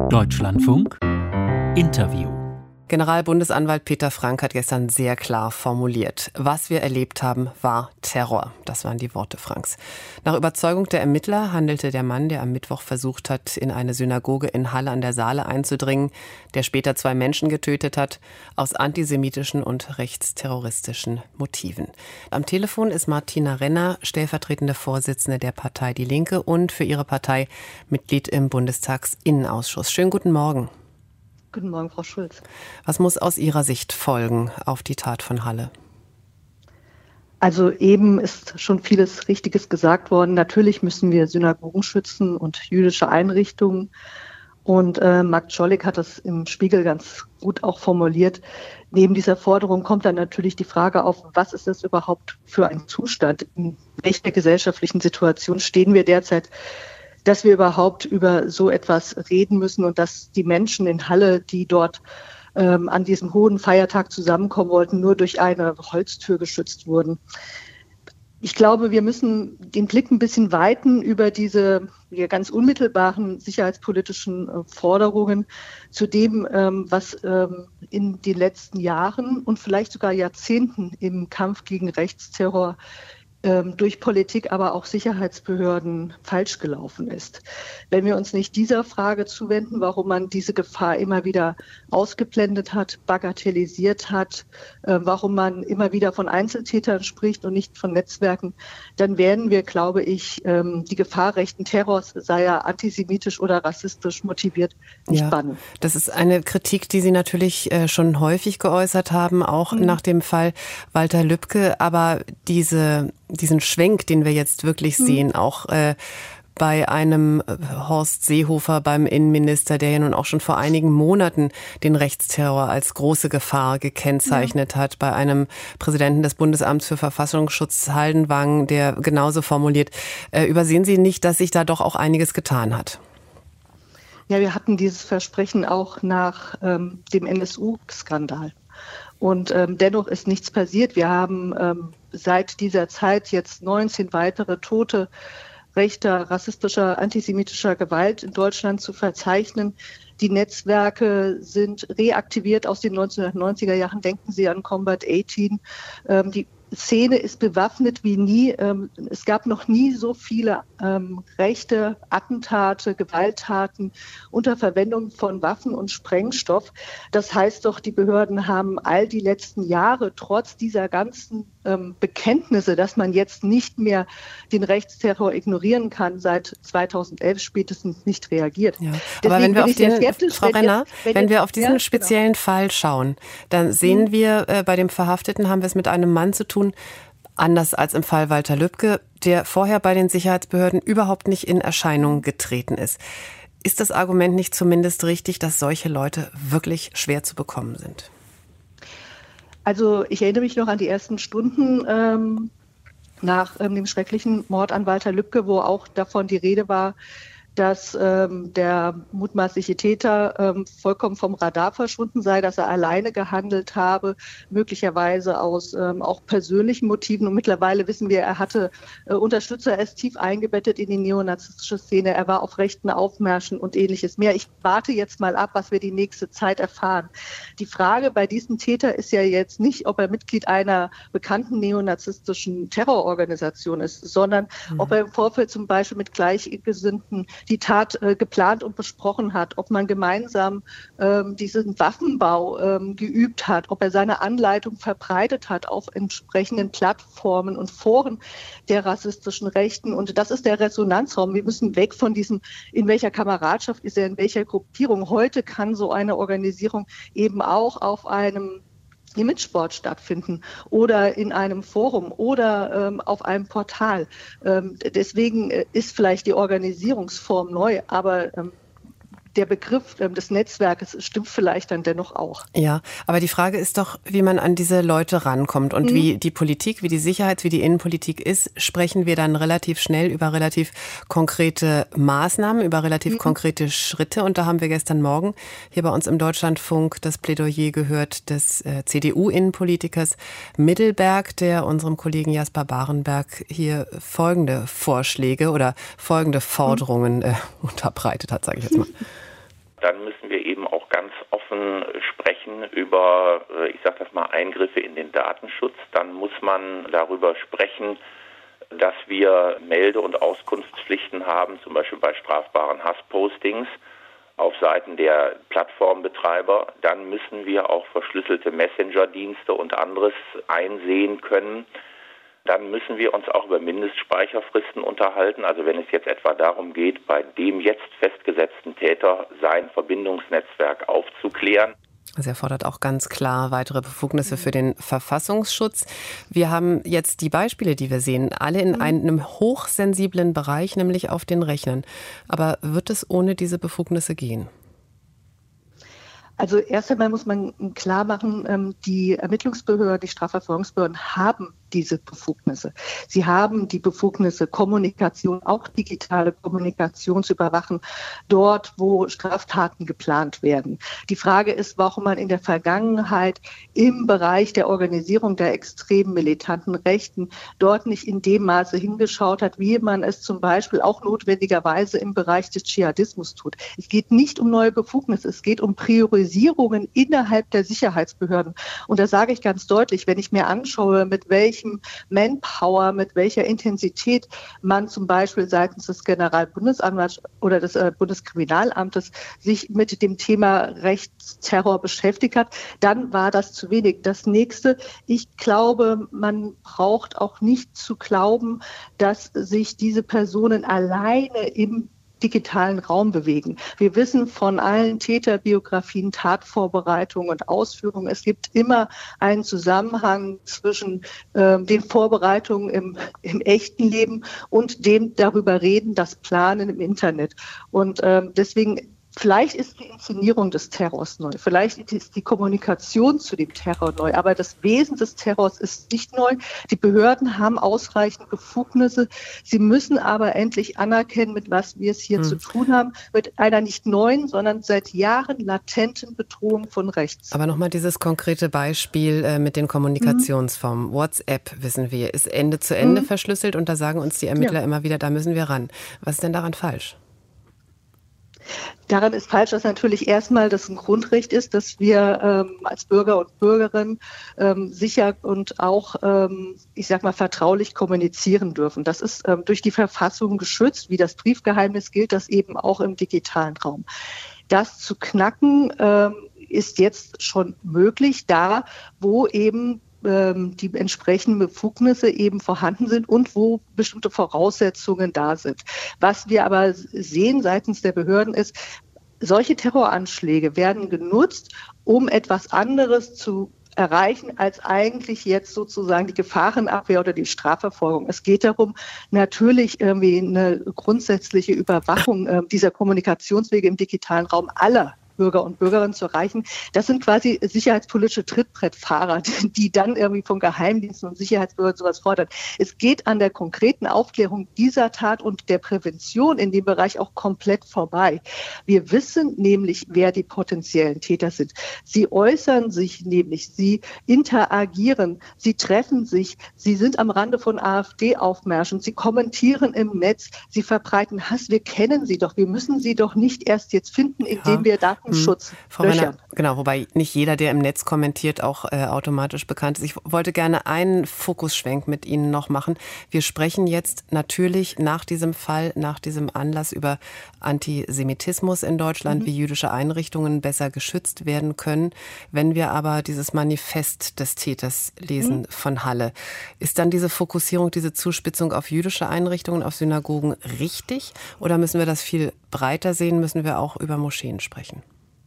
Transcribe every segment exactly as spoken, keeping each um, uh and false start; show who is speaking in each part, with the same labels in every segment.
Speaker 1: Deutschlandfunk Interview.
Speaker 2: Generalbundesanwalt Peter Frank hat gestern sehr klar formuliert: Was wir erlebt haben, war Terror. Das waren die Worte Franks. Nach Überzeugung der Ermittler handelte der Mann, der am Mittwoch versucht hat, in eine Synagoge in Halle an der Saale einzudringen, der später zwei Menschen getötet hat, aus antisemitischen und rechtsterroristischen Motiven. Am Telefon ist Martina Renner, stellvertretende Vorsitzende der Partei Die Linke und für ihre Partei Mitglied im Bundestagsinnenausschuss. Schönen guten Morgen.
Speaker 3: Guten Morgen, Frau Schulz.
Speaker 2: Was muss aus Ihrer Sicht folgen auf die Tat von Halle?
Speaker 3: Also eben ist schon vieles Richtiges gesagt worden. Natürlich müssen wir Synagogen schützen und jüdische Einrichtungen. Und äh, Marc Czolek hat das im Spiegel ganz gut auch formuliert. Neben dieser Forderung kommt dann natürlich die Frage auf, was ist das überhaupt für ein Zustand? In welcher gesellschaftlichen Situation stehen wir derzeit, dass wir überhaupt über so etwas reden müssen und dass die Menschen in Halle, die dort ähm, an diesem hohen Feiertag zusammenkommen wollten, nur durch eine Holztür geschützt wurden. Ich glaube, wir müssen den Blick ein bisschen weiten über diese ja, ganz unmittelbaren sicherheitspolitischen äh, Forderungen zu dem, ähm, was ähm, in den letzten Jahren und vielleicht sogar Jahrzehnten im Kampf gegen Rechtsterror durch Politik, aber auch Sicherheitsbehörden falsch gelaufen ist. Wenn wir uns nicht dieser Frage zuwenden, warum man diese Gefahr immer wieder ausgeblendet hat, bagatellisiert hat, äh, warum man immer wieder von Einzeltätern spricht und nicht von Netzwerken, dann werden wir, glaube ich, ähm, die Gefahr rechten Terrors, sei er antisemitisch oder rassistisch motiviert, nicht
Speaker 2: ja,
Speaker 3: bannen.
Speaker 2: Das ist eine Kritik, die Sie natürlich äh, schon häufig geäußert haben, auch mhm. nach dem Fall Walter Lübcke, aber diese diesen Schwenk, den wir jetzt wirklich sehen, auch äh, bei einem Horst Seehofer, beim Innenminister, der ja nun auch schon vor einigen Monaten den Rechtsterror als große Gefahr gekennzeichnet ja. hat, bei einem Präsidenten des Bundesamts für Verfassungsschutz, Haldenwang, der genauso formuliert. Äh, übersehen Sie nicht, dass sich da doch auch einiges getan hat?
Speaker 3: Ja, wir hatten dieses Versprechen auch nach ähm, dem N S U-Skandal. Und ähm, dennoch ist nichts passiert. Wir haben ähm, seit dieser Zeit jetzt neunzehn weitere Tote rechter, rassistischer, antisemitischer Gewalt in Deutschland zu verzeichnen. Die Netzwerke sind reaktiviert aus den neunzehnhundertneunziger Jahren. Denken Sie an Combat achtzehn. Ähm, die Szene ist bewaffnet wie nie. Ähm, es gab noch nie so viele ähm, rechte Attentate, Gewalttaten unter Verwendung von Waffen und Sprengstoff. Das heißt doch, die Behörden haben all die letzten Jahre trotz dieser ganzen ähm, Bekenntnisse, dass man jetzt nicht mehr den Rechtsterror ignorieren kann, seit zweitausendelf spätestens nicht reagiert.
Speaker 2: Ja. Aber wenn wir auf den, Frau Renner,
Speaker 3: wenn, jetzt, wenn,
Speaker 2: wenn wir auf diesen
Speaker 3: ja,
Speaker 2: speziellen
Speaker 3: genau.
Speaker 2: Fall schauen, dann sehen mhm. wir, äh, bei dem Verhafteten haben wir es mit einem Mann zu tun, anders als im Fall Walter Lübcke, der vorher bei den Sicherheitsbehörden überhaupt nicht in Erscheinung getreten ist. Ist das Argument nicht zumindest richtig, dass solche Leute wirklich schwer zu bekommen sind?
Speaker 3: Also ich erinnere mich noch an die ersten Stunden ähm, nach ähm, dem schrecklichen Mord an Walter Lübcke, wo auch davon die Rede war, dass ähm, der mutmaßliche Täter ähm, vollkommen vom Radar verschwunden sei, dass er alleine gehandelt habe, möglicherweise aus ähm, auch persönlichen Motiven. Und mittlerweile wissen wir, er hatte äh, Unterstützer, er ist tief eingebettet in die neonazistische Szene, er war auf rechten Aufmärschen und ähnliches mehr. Ich warte jetzt mal ab, was wir die nächste Zeit erfahren. Die Frage bei diesem Täter ist ja jetzt nicht, ob er Mitglied einer bekannten neonazistischen Terrororganisation ist, sondern mhm. ob er im Vorfeld zum Beispiel mit Gleichgesinnten die Tat äh, geplant und besprochen hat, ob man gemeinsam ähm, diesen Waffenbau ähm, geübt hat, ob er seine Anleitung verbreitet hat auf entsprechenden Plattformen und Foren der rassistischen Rechten. Und das ist der Resonanzraum. Wir müssen weg von diesem, in welcher Kameradschaft ist er, in welcher Gruppierung. Heute kann so eine Organisation eben auch auf einem Imagesport stattfinden oder in einem Forum oder ähm, auf einem Portal. Ähm, deswegen ist vielleicht die Organisierungsform neu, aber ähm, der Begriff ähm, des Netzwerkes stimmt vielleicht dann dennoch auch.
Speaker 2: Ja, aber die Frage ist doch, wie man an diese Leute rankommt und mhm. wie die Politik, wie die Sicherheits-, wie die Innenpolitik ist, sprechen wir dann relativ schnell über relativ konkrete Maßnahmen, über relativ mhm. konkrete Schritte. Und da haben wir gestern Morgen hier bei uns im Deutschlandfunk das Plädoyer gehört des äh, C D U-Innenpolitikers Middelberg, der unserem Kollegen Jasper Barenberg hier folgende Vorschläge oder folgende Forderungen äh, unterbreitet hat, sage ich jetzt mal.
Speaker 4: Dann müssen wir eben auch ganz offen sprechen über, ich sage das mal, Eingriffe in den Datenschutz. Dann muss man darüber sprechen, dass wir Melde- und Auskunftspflichten haben, zum Beispiel bei strafbaren Hasspostings auf Seiten der Plattformbetreiber. Dann müssen wir auch verschlüsselte Messenger-Dienste und anderes einsehen können. Dann müssen wir uns auch über Mindestspeicherfristen unterhalten. Also wenn es jetzt etwa darum geht, bei dem jetzt festgesetzten Täter sein Verbindungsnetzwerk aufzuklären.
Speaker 2: Also er fordert auch ganz klar weitere Befugnisse für den Verfassungsschutz. Wir haben jetzt die Beispiele, die wir sehen, alle in einem hochsensiblen Bereich, nämlich auf den Rechnern. Aber wird es ohne diese Befugnisse gehen?
Speaker 3: Also erst einmal muss man klar machen, die Ermittlungsbehörden, die Strafverfolgungsbehörden haben diese Befugnisse. Sie haben die Befugnisse, Kommunikation, auch digitale Kommunikation zu überwachen, dort, wo Straftaten geplant werden. Die Frage ist, warum man in der Vergangenheit im Bereich der Organisierung der extremen militanten Rechten dort nicht in dem Maße hingeschaut hat, wie man es zum Beispiel auch notwendigerweise im Bereich des Dschihadismus tut. Es geht nicht um neue Befugnisse, es geht um Priorisierungen innerhalb der Sicherheitsbehörden. Und da sage ich ganz deutlich, wenn ich mir anschaue, mit welchem Manpower, mit welcher Intensität man zum Beispiel seitens des Generalbundesanwalts oder des äh, Bundeskriminalamtes sich mit dem Thema Rechtsterror beschäftigt hat, dann war das zu wenig. Das nächste, ich glaube, man braucht auch nicht zu glauben, dass sich diese Personen alleine im digitalen Raum bewegen. Wir wissen von allen Täterbiografien, Tatvorbereitungen und Ausführungen, es gibt immer einen Zusammenhang zwischen äh, den Vorbereitungen im, im echten Leben und dem darüber reden, das Planen im Internet. Und äh, deswegen vielleicht ist die Inszenierung des Terrors neu, vielleicht ist die Kommunikation zu dem Terror neu, aber das Wesen des Terrors ist nicht neu. Die Behörden haben ausreichend Befugnisse. Sie müssen aber endlich anerkennen, mit was wir es hier hm. zu tun haben, mit einer nicht neuen, sondern seit Jahren latenten Bedrohung von rechts.
Speaker 2: Aber nochmal dieses konkrete Beispiel äh, mit den Kommunikationsformen. Hm. WhatsApp, wissen wir, ist Ende zu Ende hm. verschlüsselt und da sagen uns die Ermittler ja. immer wieder, da müssen wir ran. Was ist denn daran falsch?
Speaker 3: Daran ist falsch, dass natürlich erstmal das ein Grundrecht ist, dass wir ähm, als Bürger und Bürgerinnen ähm, sicher und auch, ähm, ich sag mal, vertraulich kommunizieren dürfen. Das ist ähm, durch die Verfassung geschützt, wie das Briefgeheimnis gilt das eben auch im digitalen Raum. Das zu knacken ähm, ist jetzt schon möglich, da wo eben die entsprechenden Befugnisse eben vorhanden sind und wo bestimmte Voraussetzungen da sind. Was wir aber sehen seitens der Behörden ist, solche Terroranschläge werden genutzt, um etwas anderes zu erreichen, als eigentlich jetzt sozusagen die Gefahrenabwehr oder die Strafverfolgung. Es geht darum, natürlich irgendwie eine grundsätzliche Überwachung äh, dieser Kommunikationswege im digitalen Raum aller Bürger und Bürgerinnen zu erreichen. Das sind quasi sicherheitspolitische Trittbrettfahrer, die dann irgendwie von Geheimdiensten und Sicherheitsbehörden sowas fordern. Es geht an der konkreten Aufklärung dieser Tat und der Prävention in dem Bereich auch komplett vorbei. Wir wissen nämlich, wer die potenziellen Täter sind. Sie äußern sich nämlich, sie interagieren, sie treffen sich, sie sind am Rande von AfD-Aufmärschen, sie kommentieren im Netz, sie verbreiten Hass. Wir kennen sie doch. Wir müssen sie doch nicht erst jetzt finden, indem ja. wir Daten Schutz.
Speaker 2: Frau Renner, genau, wobei nicht jeder, der im Netz kommentiert, auch äh, automatisch bekannt ist. Ich wollte gerne einen Fokusschwenk mit Ihnen noch machen. Wir sprechen jetzt natürlich nach diesem Fall, nach diesem Anlass über Antisemitismus in Deutschland, mhm. wie jüdische Einrichtungen besser geschützt werden können. Wenn wir aber dieses Manifest des Täters lesen mhm. von Halle, ist dann diese Fokussierung, diese Zuspitzung auf jüdische Einrichtungen, auf Synagogen richtig? Oder müssen wir das viel breiter sehen? Müssen wir auch über Moscheen sprechen?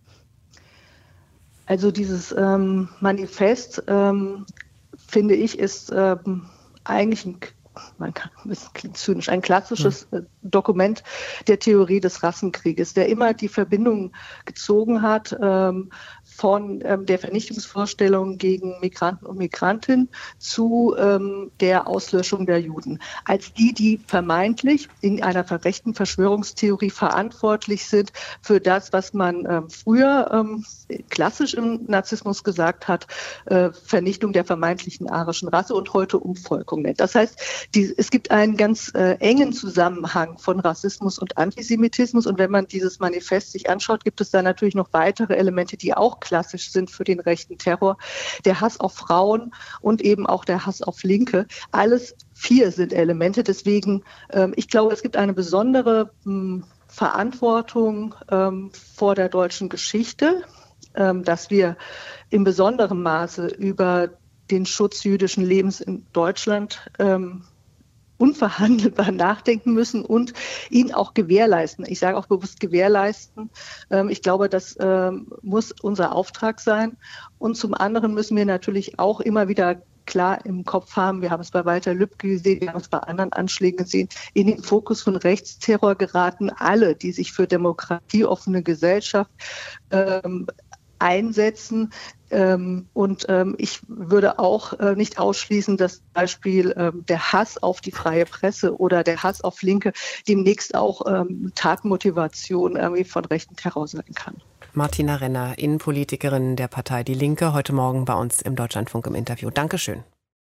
Speaker 3: Also dieses ähm, Manifest, ähm, finde ich, ist ähm, eigentlich ein, man kann, das klingt zynisch, ein klassisches äh, Dokument der Theorie des Rassenkrieges, der immer die Verbindung gezogen hat ähm, von ähm, der Vernichtungsvorstellung gegen Migranten und Migrantinnen zu ähm, der Auslöschung der Juden. Als die, die vermeintlich in einer verrechten Verschwörungstheorie verantwortlich sind für das, was man ähm, früher ähm, klassisch im Narzissmus gesagt hat, äh, Vernichtung der vermeintlichen arischen Rasse und heute Umvolkung nennt. Das heißt, die, es gibt einen ganz äh, engen Zusammenhang von Rassismus und Antisemitismus. Und wenn man dieses Manifest sich anschaut, gibt es da natürlich noch weitere Elemente, die auch klassisch sind für den rechten Terror. Der Hass auf Frauen und eben auch der Hass auf Linke. Alles vier sind Elemente. Deswegen, ähm, ich glaube, es gibt eine besondere mh, Verantwortung ähm, vor der deutschen Geschichte, ähm, dass wir in besonderem Maße über den Schutz jüdischen Lebens in Deutschland ähm, unverhandelbar nachdenken müssen und ihn auch gewährleisten. Ich sage auch bewusst gewährleisten. Ähm, ich glaube, das ähm, muss unser Auftrag sein. Und zum anderen müssen wir natürlich auch immer wieder klar im Kopf haben, wir haben es bei Walter Lübcke gesehen, wir haben es bei anderen Anschlägen gesehen, in den Fokus von Rechtsterror geraten alle, die sich für Demokratie, offene Gesellschaft ähm, einsetzen. Ähm, und ähm, ich würde auch äh, nicht ausschließen, dass zum Beispiel ähm, der Hass auf die freie Presse oder der Hass auf Linke demnächst auch ähm, Tatmotivation irgendwie von rechten Terror sein kann.
Speaker 2: Martina Renner, Innenpolitikerin der Partei Die Linke, heute Morgen bei uns im Deutschlandfunk im Interview. Dankeschön.